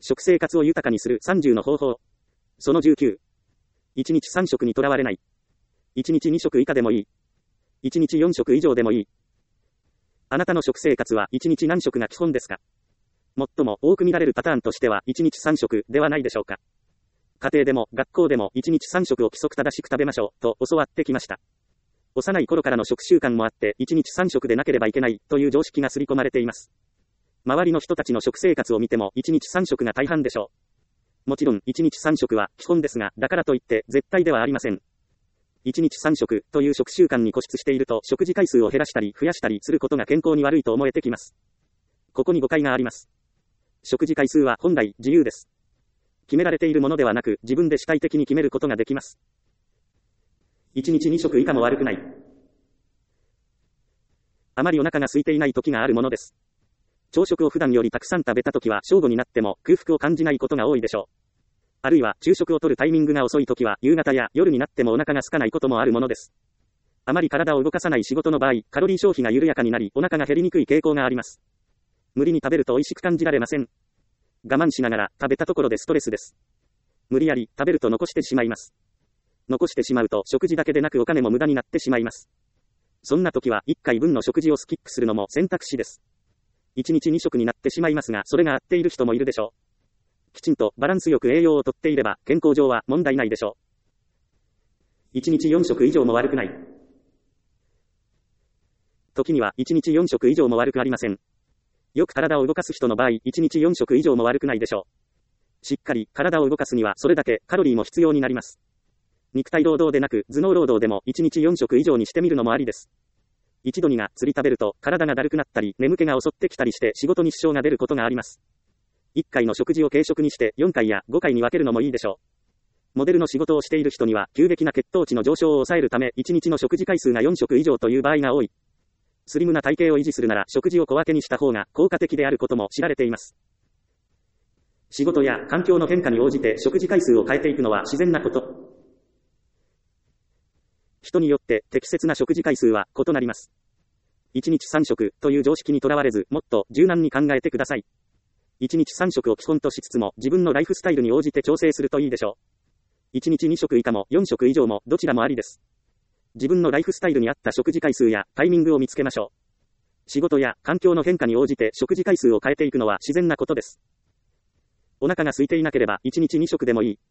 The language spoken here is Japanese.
食生活を豊かにする30の方法。その19。1日3食にとらわれない。1日2食以下でもいい。1日4食以上でもいい。あなたの食生活は1日何食が基本ですか？最も多く見られるパターンとしては1日3食ではないでしょうか。家庭でも学校でも1日3食を規則正しく食べましょうと教わってきました。幼い頃からの食習慣もあって1日3食でなければいけないという常識が刷り込まれています。周りの人たちの食生活を見ても1日3食が大半でしょう。もちろん1日3食は基本ですが、だからといって絶対ではありません。1日3食という食習慣に固執していると食事回数を減らしたり増やしたりすることが健康に悪いと思えてきます。ここに誤解があります。食事回数は本来自由です。決められているものではなく自分で主体的に決めることができます。1日2食以下も悪くない。あまりお腹が空いていない時があるものです。朝食を普段よりたくさん食べたときは正午になっても空腹を感じないことが多いでしょう。あるいは昼食を取るタイミングが遅いときは夕方や夜になってもお腹が空かないこともあるものです。あまり体を動かさない仕事の場合、カロリー消費が緩やかになりお腹が減りにくい傾向があります。無理に食べると美味しく感じられません。我慢しながら食べたところでストレスです。無理やり食べると残してしまいます。残してしまうと食事だけでなくお金も無駄になってしまいます。そんな時は1回分の食事をスキップするのも選択肢です。1日2食になってしまいますが、それが合っている人もいるでしょう。きちんとバランスよく栄養をとっていれば、健康上は問題ないでしょう。1日4食以上も悪くない。時には1日4食以上も悪くありません。よく体を動かす人の場合、1日4食以上も悪くないでしょう。しっかり体を動かすにはそれだけカロリーも必要になります。肉体労働でなく頭脳労働でも1日4食以上にしてみるのもありです。一度にが釣り食べると体がだるくなったり眠気が襲ってきたりして仕事に支障が出ることがあります。1回の食事を軽食にして4回や5回に分けるのもいいでしょう。モデルの仕事をしている人には急激な血糖値の上昇を抑えるため1日の食事回数が4食以上という場合が多い。スリムな体型を維持するなら食事を小分けにした方が効果的であることも知られています。仕事や環境の変化に応じて食事回数を変えていくのは自然なこと。人によって適切な食事回数は異なります。1日3食という常識にとらわれず、もっと柔軟に考えてください。1日3食を基本としつつも、自分のライフスタイルに応じて調整するといいでしょう。1日2食以下も4食以上もどちらもありです。自分のライフスタイルに合った食事回数やタイミングを見つけましょう。仕事や環境の変化に応じて食事回数を変えていくのは自然なことです。お腹が空いていなければ1日2食でもいい。